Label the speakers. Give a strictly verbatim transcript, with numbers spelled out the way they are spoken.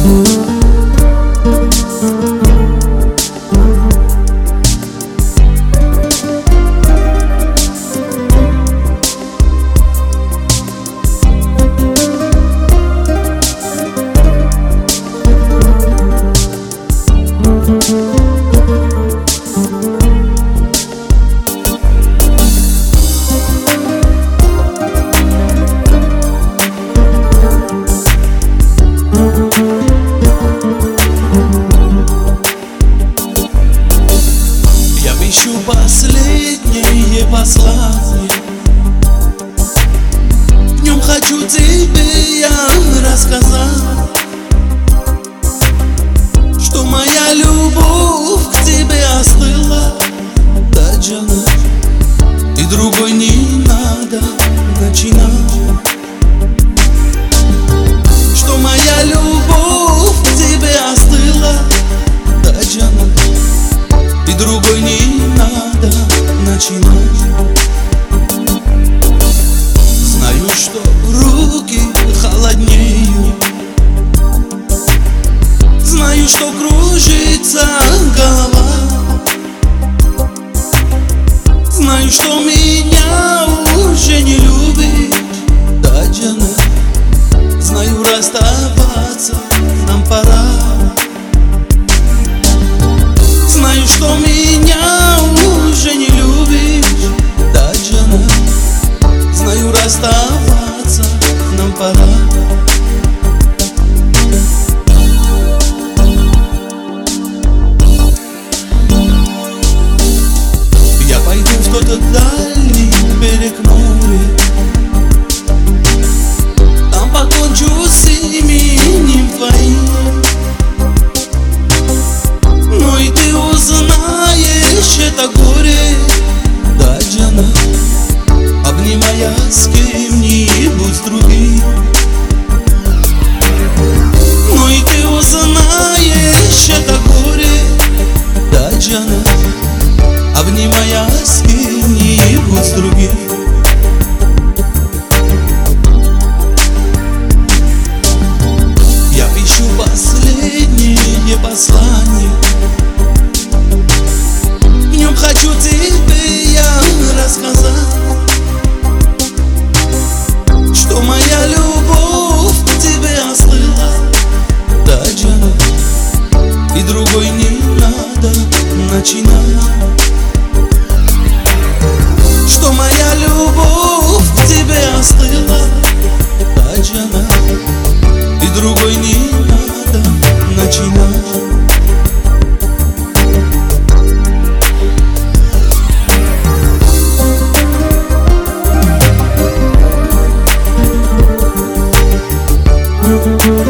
Speaker 1: Последнее послание, в нем хочу тебе я рассказать, что моя любовь к тебе остыла, да, Джана, и другой не надо начинать. Что моя любовь к тебе остыла, да, Джана, и другой не надо начинать. Знаю, что руки холоднеют, знаю, что кружится голова, знаю, что меня уже не любит, да, Джана, знаю, расставаться нам пора. Знаю, что меня уже не любишь, да, Джана, знаю, расставаться нам пора. Я пойду в тот дальний берег моря, там покончу с именем твоим. Ну и ты узнаешь это горе, да, Джана, обнимая с кем-нибудь с другим. Ну и ты узнаешь это горе, да, Джана, обнимая с кем-нибудь с другим. Я пишу последнее послание, в нем хочу тебе я рассказать, что моя любовь к тебе остыла, да, Джана, и другой не надо начинать. Что моя любовь к тебе остыла, да, Джана, и другой не надо начинать.
Speaker 2: We'll be right back.